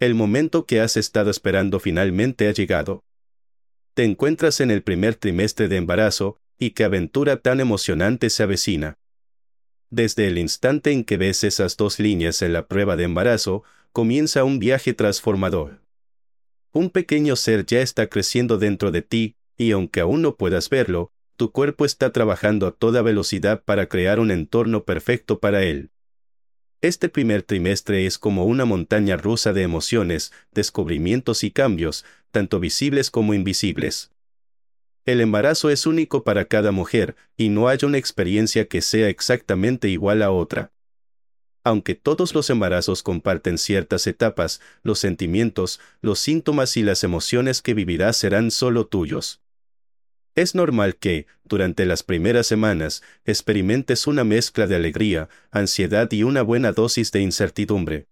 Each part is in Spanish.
El momento que has estado esperando finalmente ha llegado. Te encuentras en el primer trimestre de embarazo, y qué aventura tan emocionante se avecina. Desde el instante en que ves esas 2 líneas en la prueba de embarazo, comienza un viaje transformador. Un pequeño ser ya está creciendo dentro de ti, y aunque aún no puedas verlo, tu cuerpo está trabajando a toda velocidad para crear un entorno perfecto para él. Este primer trimestre es como una montaña rusa de emociones, descubrimientos y cambios, tanto visibles como invisibles. El embarazo es único para cada mujer, y no hay una experiencia que sea exactamente igual a otra. Aunque todos los embarazos comparten ciertas etapas, los sentimientos, los síntomas y las emociones que vivirás serán solo tuyos. Es normal que, durante las primeras semanas, experimentes una mezcla de alegría, ansiedad y una buena dosis de incertidumbre.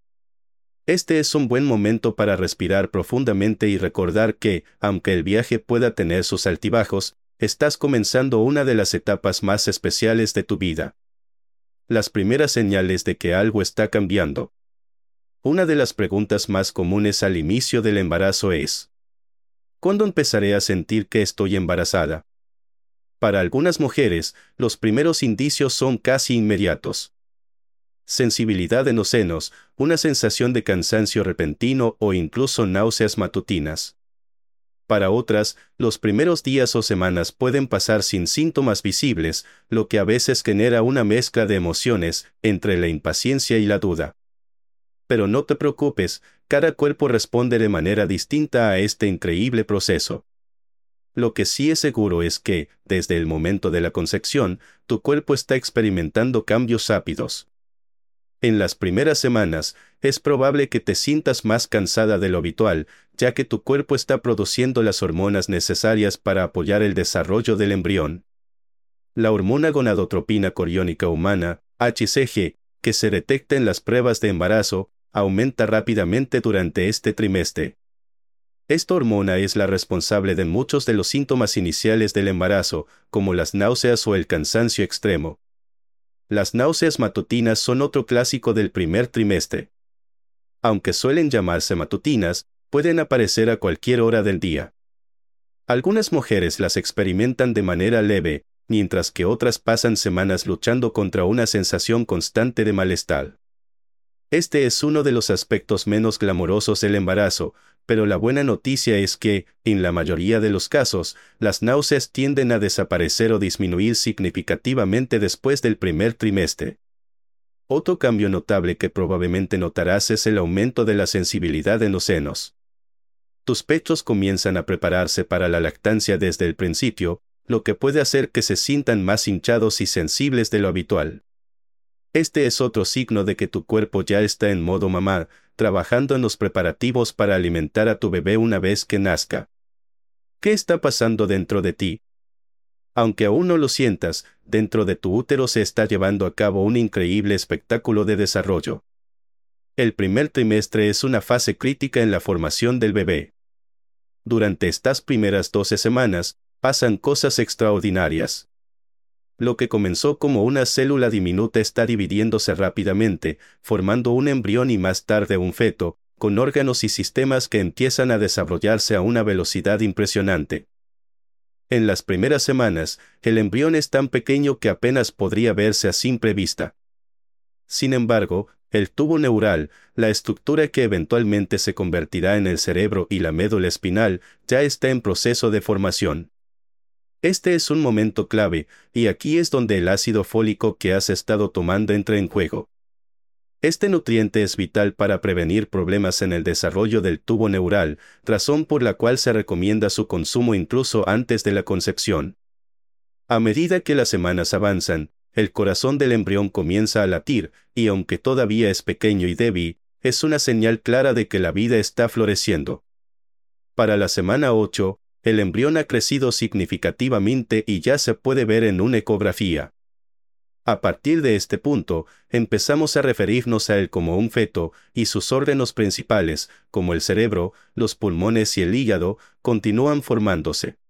Este es un buen momento para respirar profundamente y recordar que, aunque el viaje pueda tener sus altibajos, estás comenzando una de las etapas más especiales de tu vida. Las primeras señales de que algo está cambiando. Una de las preguntas más comunes al inicio del embarazo es: ¿cuándo empezaré a sentir que estoy embarazada? Para algunas mujeres, los primeros indicios son casi inmediatos. Sensibilidad en los senos, una sensación de cansancio repentino o incluso náuseas matutinas. Para otras, los primeros días o semanas pueden pasar sin síntomas visibles, lo que a veces genera una mezcla de emociones entre la impaciencia y la duda. Pero no te preocupes, cada cuerpo responde de manera distinta a este increíble proceso. Lo que sí es seguro es que, desde el momento de la concepción, tu cuerpo está experimentando cambios rápidos. En las primeras semanas, es probable que te sientas más cansada de lo habitual, ya que tu cuerpo está produciendo las hormonas necesarias para apoyar el desarrollo del embrión. La hormona gonadotropina coriónica humana, HCG, que se detecta en las pruebas de embarazo, aumenta rápidamente durante este trimestre. Esta hormona es la responsable de muchos de los síntomas iniciales del embarazo, como las náuseas o el cansancio extremo. Las náuseas matutinas son otro clásico del primer trimestre. Aunque suelen llamarse matutinas, pueden aparecer a cualquier hora del día. Algunas mujeres las experimentan de manera leve, mientras que otras pasan semanas luchando contra una sensación constante de malestar. Este es uno de los aspectos menos glamorosos del embarazo, pero la buena noticia es que, en la mayoría de los casos, las náuseas tienden a desaparecer o disminuir significativamente después del primer trimestre. Otro cambio notable que probablemente notarás es el aumento de la sensibilidad en los senos. Tus pechos comienzan a prepararse para la lactancia desde el principio, lo que puede hacer que se sientan más hinchados y sensibles de lo habitual. Este es otro signo de que tu cuerpo ya está en modo mamá, trabajando en los preparativos para alimentar a tu bebé una vez que nazca. ¿Qué está pasando dentro de ti? Aunque aún no lo sientas, dentro de tu útero se está llevando a cabo un increíble espectáculo de desarrollo. El primer trimestre es una fase crítica en la formación del bebé. Durante estas primeras 12 semanas, pasan cosas extraordinarias. Lo que comenzó como una célula diminuta está dividiéndose rápidamente, formando un embrión y más tarde un feto, con órganos y sistemas que empiezan a desarrollarse a una velocidad impresionante. En las primeras semanas, el embrión es tan pequeño que apenas podría verse a simple vista. Sin embargo, el tubo neural, la estructura que eventualmente se convertirá en el cerebro y la médula espinal, ya está en proceso de formación. Este es un momento clave, y aquí es donde el ácido fólico que has estado tomando entra en juego. Este nutriente es vital para prevenir problemas en el desarrollo del tubo neural, razón por la cual se recomienda su consumo incluso antes de la concepción. A medida que las semanas avanzan, el corazón del embrión comienza a latir, y aunque todavía es pequeño y débil, es una señal clara de que la vida está floreciendo. Para la semana 8, el embrión ha crecido significativamente y ya se puede ver en una ecografía. A partir de este punto, empezamos a referirnos a él como un feto, y sus órganos principales, como el cerebro, los pulmones y el hígado, continúan formándose.